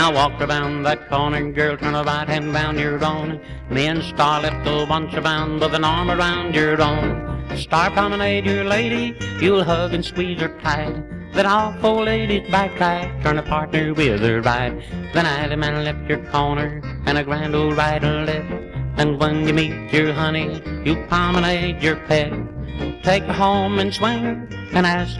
Now walk around that corner, girl, turn a right hand round your own. Me and Star left the bunch around with an arm around your own. Star promenade your lady, you'll hug and squeeze her tight. Then all four ladies backtrack, turn a partner with her right. Then Ivy man left your corner, and a grand old right and left. And when you meet your honey, you promenade your pet. Take her home and swing her, and ask